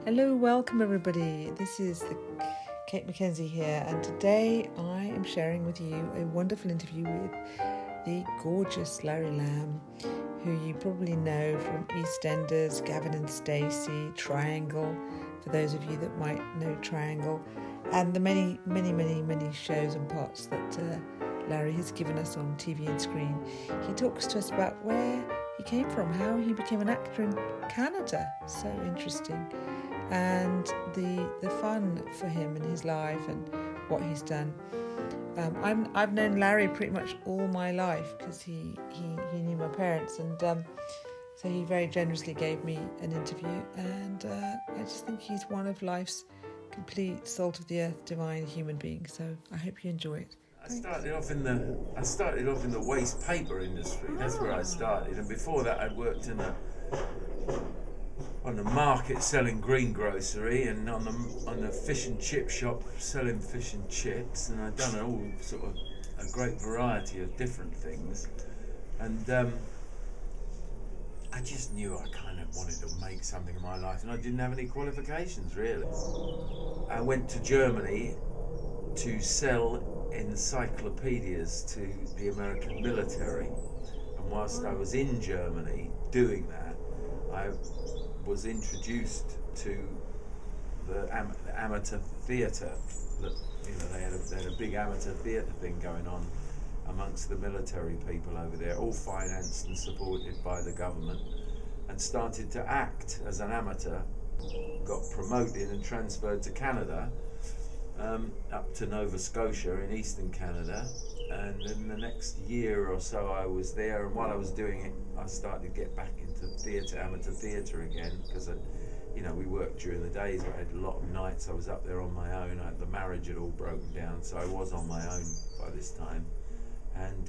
Hello, welcome everybody. This is Kate Mackenzie here, and today I am sharing with you a wonderful interview with the gorgeous Larry Lamb, who you probably know from EastEnders, Gavin and Stacey, Triangle, for those of you that might know Triangle, and the many shows and parts that Larry has given us on TV and screen. He talks to us about where he came from, how he became an actor in Canada. So interesting. And the fun for him in his life and what he's done. I've known Larry pretty much all my life because he knew my parents, and so he very generously gave me an interview, and I just think he's one of life's complete salt of the earth, divine human beings. So I hope you enjoy it. I started off in the waste paper industry. That's where I started, and before that I'd worked on the market selling greengrocery, and on the fish and chip shop selling fish and chips, and I'd done all sort of a great variety of different things, and I just knew I kind of wanted to make something of my life, and I didn't have any qualifications really. I went to Germany to sell encyclopedias to the American military, and whilst I was in Germany doing that, I was introduced to the amateur theatre. They had a big amateur theatre thing going on amongst the military people over there, all financed and supported by the government, and started to act as an amateur. Got promoted and transferred to Canada, up to Nova Scotia in eastern Canada, and in the next year or so I was there, and while I was doing it I started to get back into theatre, amateur theatre again, because we worked during the days. I had a lot of nights I was up there on my own. The marriage had all broken down, so I was on my own by this time, and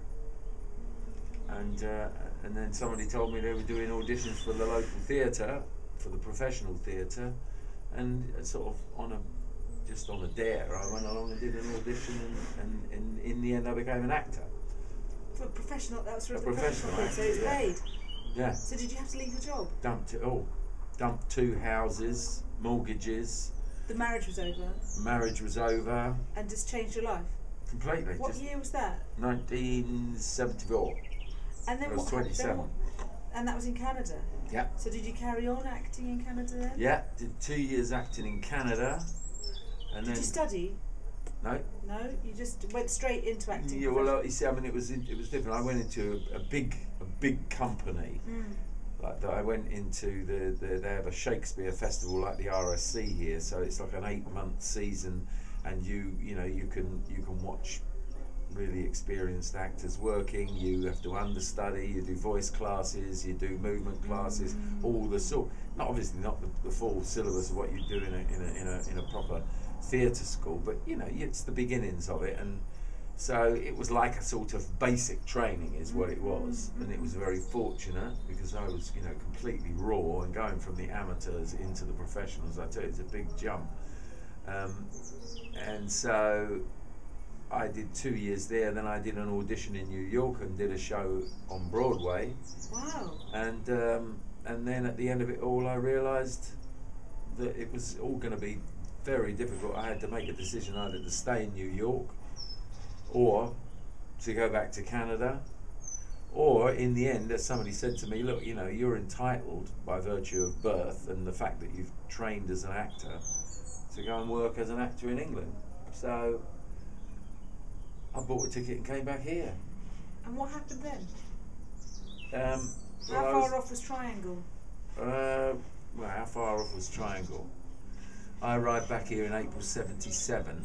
then somebody told me they were doing auditions for the local theatre, for the professional theatre, and sort of on a dare, I went along and did an audition, and in the end I became an actor. For a professional, that was for a professional actor, so it's paid. Yeah. So did you have to leave your job? Dumped it all. Dumped 2 houses, mortgages. The marriage was over? Marriage was over. And just changed your life? Completely. What year was that? 1974. And then I was 27. And that was in Canada? Yeah. So did you carry on acting in Canada then? Yeah, did 2 years acting in Canada. And did you study? No. No, you just went straight into acting. Yeah, well, you see, I mean, it was different. I went into a big company. Like that. I went into they have a Shakespeare festival like the RSC here, so it's like an 8-month season, and you can watch really experienced actors working. You have to understudy. You do voice classes. You do movement classes. All the sort. Obviously not the full syllabus of what you do in a proper theatre school, but it's the beginnings of it, and so it was like a sort of basic training is what it was, and it was very fortunate because I was completely raw, and going from the amateurs into the professionals, I tell you, it's a big jump, and so I did 2 years there. Then I did an audition in New York and did a show on Broadway. Wow. And then at the end of it all I realised that it was all going to be very difficult. I had to make a decision either to stay in New York or to go back to Canada, or in the end, as somebody said to me, look, you're entitled by virtue of birth and the fact that you've trained as an actor to go and work as an actor in England. So I bought a ticket and came back here. And what happened then? How far off was Triangle? How far off was Triangle? I arrived back here in April '77.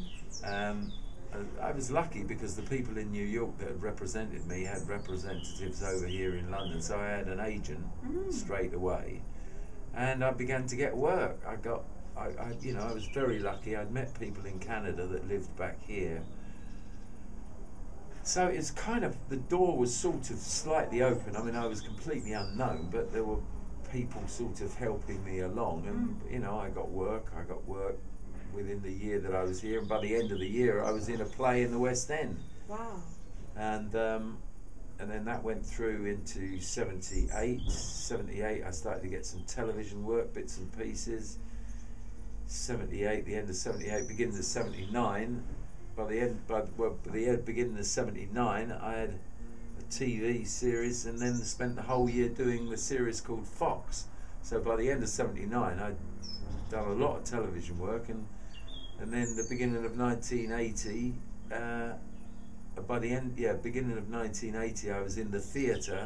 I was lucky because the people in New York that had represented me had representatives over here in London, so I had an agent straight away, and I began to get work. I was very lucky. I'd met people in Canada that lived back here, so it's kind of, the door was sort of slightly open. I mean, I was completely unknown, but there were people sort of helping me along, and I got work within the year that I was here, and by the end of the year I was in a play in the West End. Wow. And and then that went through into 78. 78, I started to get some television work, bits and pieces. 78, the end of 78, beginning of 79. By the end, beginning of 79, I had a TV series, and then spent the whole year doing the series called Fox. So by the end of 79, I'd done a lot of television work, and then the beginning of 1980. By the end, beginning of 1980, I was in the theatre,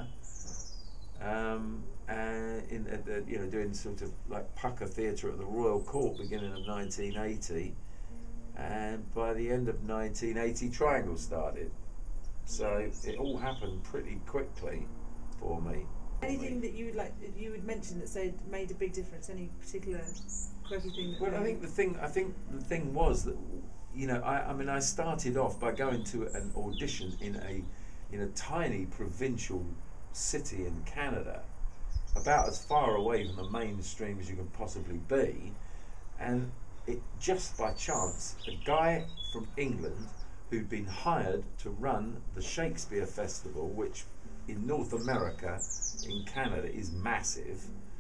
doing sort of like Pucker Theatre at the Royal Court, beginning of 1980, and by the end of 1980, Triangle started. So it all happened pretty quickly for me. Anything that you would mention that made a big difference? Any particular quirky thing? Well, I think the thing was that, I started off by going to an audition in a tiny provincial city in Canada, about as far away from the mainstream as you can possibly be, and it just by chance, a guy from England who'd been hired to run the Shakespeare Festival, which in North America, in Canada, is massive,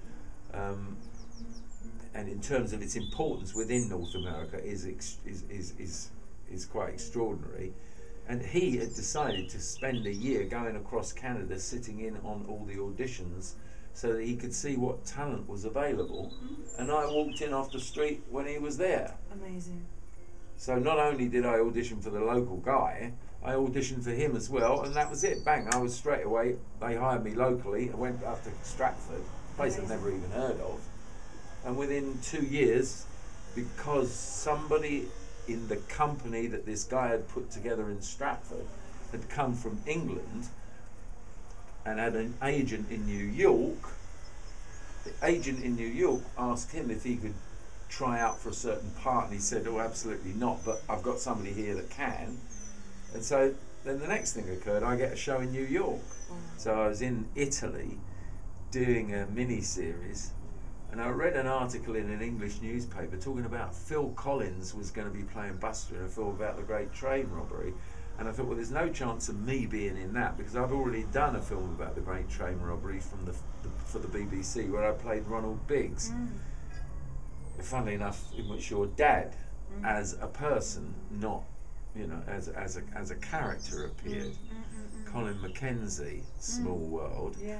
and in terms of its importance within North America is quite extraordinary. And he had decided to spend a year going across Canada, sitting in on all the auditions, so that he could see what talent was available. And I walked in off the street when he was there. Amazing. So not only did I audition for the local guy, I auditioned for him as well, and that was it. Bang! I was straight away. They hired me locally. I went up to Stratford, a place I'd never even heard of. And within 2 years, because somebody in the company that this guy had put together in Stratford had come from England and had an agent in New York, the agent in New York asked him if he could try out for a certain part, and he said, "Oh, absolutely not, but I've got somebody here that can." And so then the next thing occurred, I get a show in New York. So I was in Italy doing a mini-series, and I read an article in an English newspaper talking about Phil Collins was going to be playing Buster in a film about the Great Train Robbery. And I thought, well, there's no chance of me being in that, because I've already done a film about the Great Train Robbery for the BBC, where I played Ronald Biggs. Funnily enough, in which your dad, as a person, not, as a character, appeared. Colin Mackenzie, Small World. Yeah.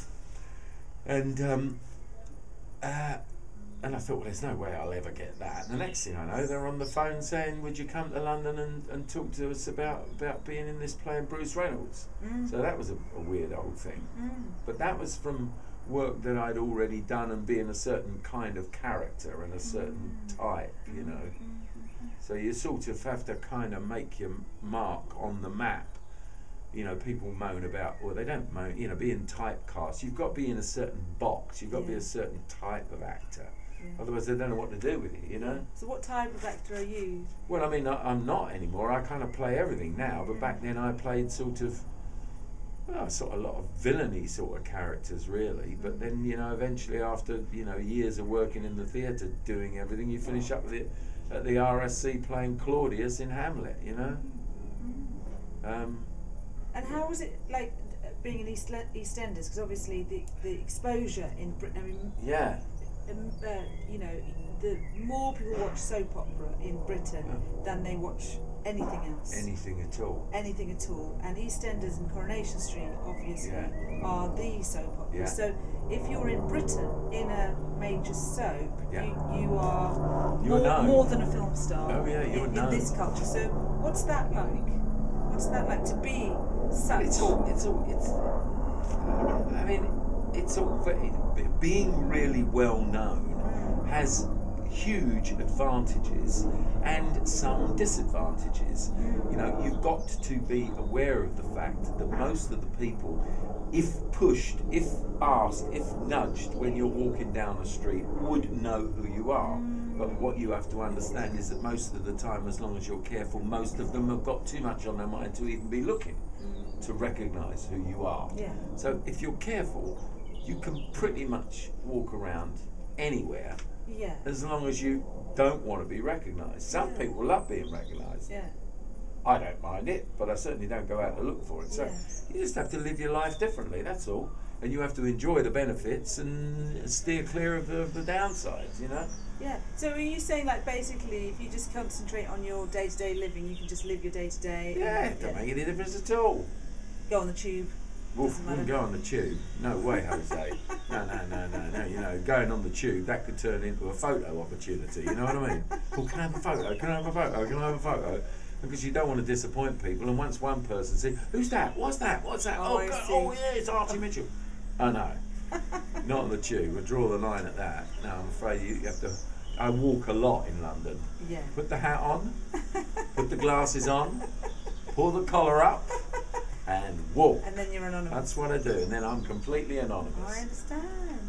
And I thought, well, there's no way I'll ever get that. And the next thing I know, they're on the phone saying, "Would you come to London and talk to us about being in this playing Bruce Reynolds?" So that was a weird old thing. But that was from work that I'd already done, and being a certain kind of character and a certain type, So you sort of have to kind of make your mark on the map. People moan about, well, they don't moan, being typecast. You've got to be in a certain box. You've got to be a certain type of actor. Otherwise, they don't know what to do with you, So what type of actor are you? Well, I'm not anymore. I kind of play everything now, but back then I played sort of a lot of villainy sort of characters, really. But then, eventually after, years of working in the theatre doing everything, you finish up with it at the RSC playing Claudius in Hamlet, And how was it like being in EastEnders? Because obviously the exposure in Britain, the more people watch soap opera in Britain than they watch anything else. Anything at all. Anything at all. And EastEnders and Coronation Street, obviously, are the soap opera. Yeah. So if you're in Britain in a major soap, you are more than a film star in this culture. So what's that like? What's that like to be such? Being really well known has huge advantages and some disadvantages. You've got to be aware of the fact that most of the people, if pushed, if asked, if nudged when you're walking down the street, would know who you are. But what you have to understand is that most of the time, as long as you're careful, most of them have got too much on their mind to even be looking to recognise who you are. Yeah. So if you're careful, you can pretty much walk around anywhere, Yeah. as long as you don't want to be recognised. Some people love being recognised. Yeah. I don't mind it, but I certainly don't go out to look for it. So you just have to live your life differently, that's all. And you have to enjoy the benefits and steer clear of the downsides, you know? Yeah. So are you saying, like, basically, if you just concentrate on your day-to-day living, you can just live your day-to-day? Yeah, it don't make any difference at all. Go on the tube. Wouldn't go on the tube. No way, Jose. No. You know, going on the tube, that could turn into a photo opportunity, you know what I mean? Well, can I have a photo? Can I have a photo? Can I have a photo? Because you don't want to disappoint people, and once one person says, "Who's that? What's that? What's that?" Oh, God, oh yeah, it's Archie Mitchell. Oh no, not on the tube. I draw the line at that. No, I'm afraid you have to. I walk a lot in London. Yeah. Put the hat on, put the glasses on, pull the collar up, and walk. And then you're anonymous. That's what I do, and then I'm completely anonymous. I understand.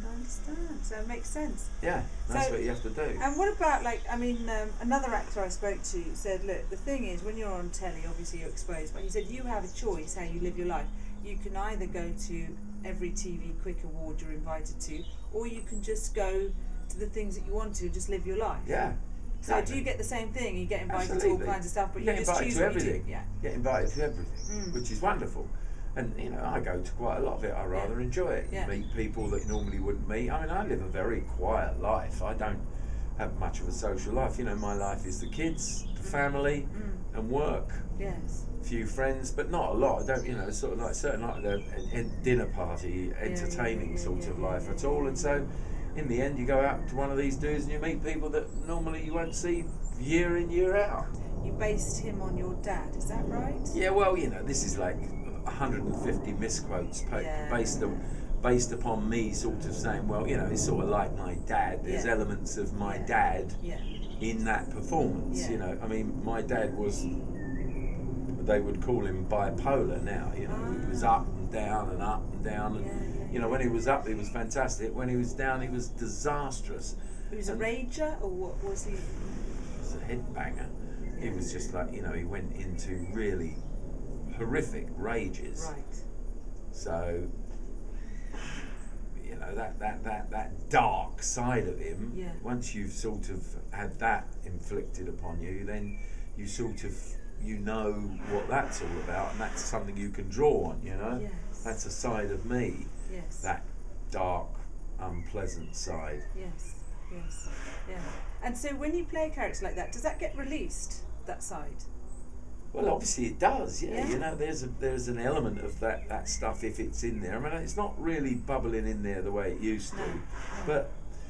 So it makes sense. Yeah, that's what you have to do. And what about, like, I mean, another actor I spoke to said, look, the thing is, when you're on telly, obviously you're exposed, but he said you have a choice how you live your life. You can either go to every TV Quick Award you're invited to, or you can just go to the things that you want to, just live your life. Yeah. So do you get the same thing? You get invited to all kinds of stuff, but you just choose what you do. Yeah. Get invited to everything, which is wonderful. And, you know, I go to quite a lot of it. I rather enjoy it. You meet people that you normally wouldn't meet. I mean, I live a very quiet life. I don't have much of a social life. You know, my life is the kids, the family, and work. Yes. A few friends, but not a lot. I don't, you know, sort of like certain like a dinner party, entertaining sort of life at all. And so, in the end, you go out to one of these dudes and you meet people that normally you won't see year in, year out. You based him on your dad, is that right? Yeah, well, you know, this is like 150 misquotes based upon me sort of saying, well, you know, it's sort of like my dad. There's elements of my dad in that performance. You know, I mean, my dad was, they would call him bipolar now. You know, he was up and down and up and down. And, you know, when he was up, he was fantastic. When he was down, he was disastrous. He was a rager, or what was he? He was a headbanger. He was just like, you know, he went into really horrific rages. Right. So, you know, that dark side of him, once you've sort of had that inflicted upon you, then you sort of, you know what that's all about, and that's something you can draw on, you know? Yes. That's a side of me. Yes. That dark, unpleasant side. Yes. Yeah. And so when you play a character like that, does that get released, that side? Well, obviously it does, yeah. You know, there's an element of that stuff if it's in there. I mean, it's not really bubbling in there the way it used to, but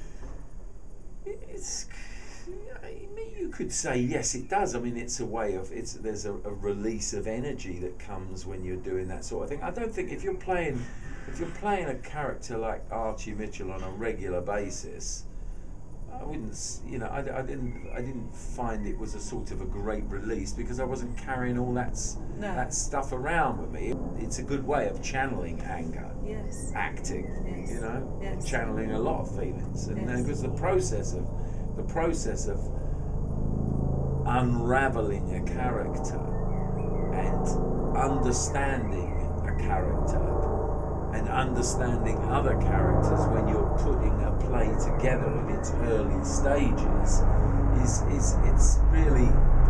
it's. You could say yes, it does. I mean, it's a way of there's a release of energy that comes when you're doing that sort of thing. I don't think if you're playing a character like Archie Mitchell on a regular basis, I wouldn't, you know, I didn't find it was a sort of a great release because I wasn't carrying all that stuff around with me. It's a good way of channeling anger, acting, you know, channeling a lot of feelings, and because the process of unraveling a character and understanding a character and understanding other characters when you're putting a play together in its early stages it's really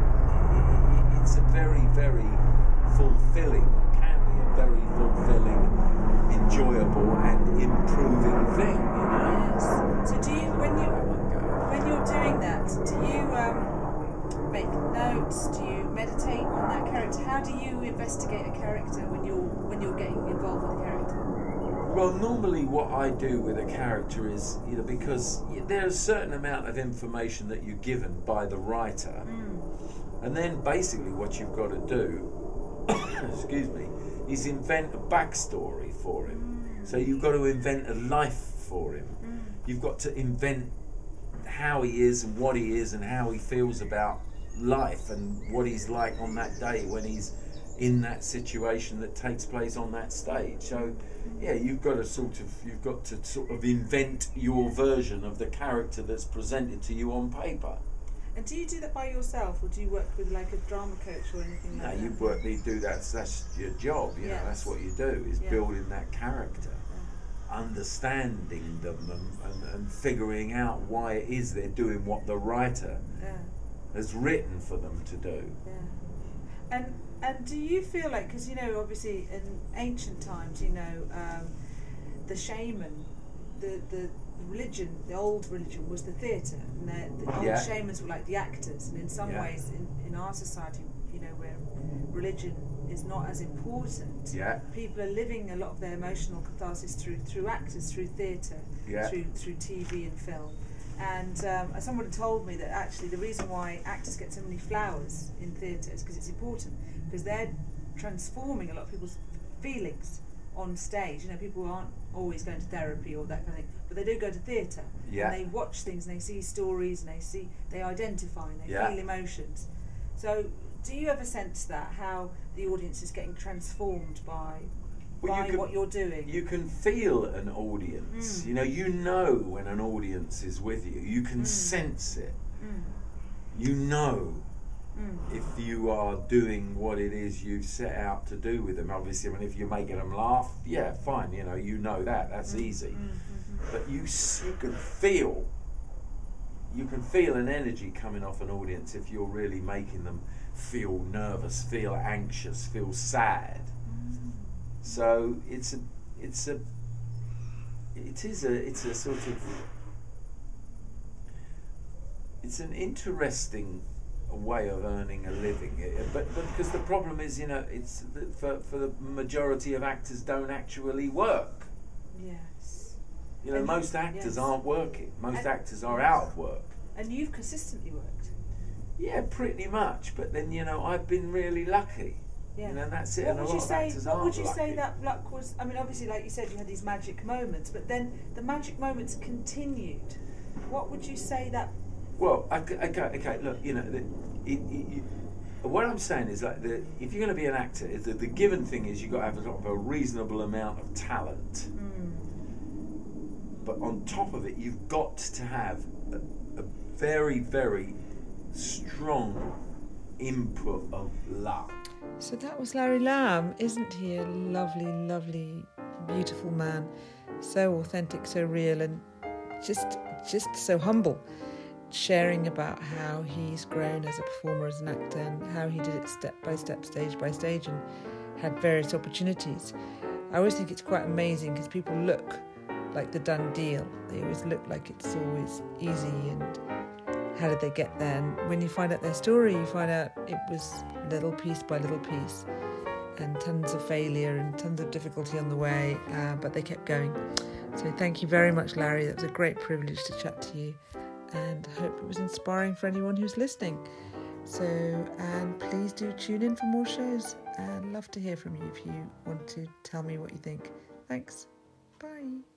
a very, very fulfilling, can be a very fulfilling, enjoyable and improving thing, you know. Yes. So do you, when you're doing that, do you make notes? Do you meditate on that character? How do you investigate a character when you're getting involved with a character? Well, normally what I do with a character is, you know, because there's a certain amount of information that you're given by the writer, and then basically what you've got to do, excuse me, is invent a backstory for him. So you've got to invent a life for him. You've got to invent how he is and what he is and how he feels about life and what he's like on that day when he's in that situation that takes place on that stage. So yeah, you've got to sort of invent your version of the character that's presented to you on paper. And do you do that by yourself, or do you work with like a drama coach or anything like that? No, you do that. That's your job. You know, that's what you do, is building that character, understanding them, and figuring out why it is they're doing what the writer has written for them to do. And do you feel like, because obviously in ancient times, the shaman, the religion, the old religion was the theatre, and the old shamans were like the actors. And in some ways, in our society, where religion is not as important, people are living a lot of their emotional catharsis through actors, through theatre, through TV and film. And someone had told me that actually the reason why actors get so many flowers in theatre is because it's important, because they're transforming a lot of people's feelings on stage. People aren't always going to therapy or that kind of thing, but they do go to theatre, and they watch things, and they see stories, and they identify, and they feel emotions. So do you ever sense that, how the audience is getting transformed by what you're doing? You can feel an audience. You know when an audience is with you. You can sense it. If you are doing what it is you set out to do with them. Obviously, if you're making them laugh, fine. That's easy. But you can feel an energy coming off an audience if you're really making them feel nervous, feel anxious, feel sad. So it's a sort of, it's an interesting way of earning a living, but because the problem is, it's for the majority of actors don't actually work. Yes. Most actors aren't working. Most actors are out of work. And you've consistently worked. Yeah, pretty much. But then I've been really lucky. Yeah. That's it. What would you say that luck was? Obviously, like you said, you had these magic moments, but then the magic moments continued. What would you say that? Well, okay. Look, what I'm saying is, like, if you're going to be an actor, the given thing is you've got to have a reasonable amount of talent. But on top of it, you've got to have a very, very strong input of luck. So that was Larry Lamb. Isn't he a lovely, lovely, beautiful man? So authentic, so real, and just so humble, sharing about how he's grown as a performer, as an actor, and how he did it step by step, stage by stage, and had various opportunities. I always think it's quite amazing because people look like the done deal. They always look like it's always easy, and how did they get there? And when you find out their story, you find out it was little piece by little piece, and tons of failure and tons of difficulty on the way, but they kept going. So thank you very much, Larry. That was a great privilege to chat to you, and I hope it was inspiring for anyone who's listening. So, and please do tune in for more shows. I'd love to hear from you if you want to tell me what you think. Thanks. Bye.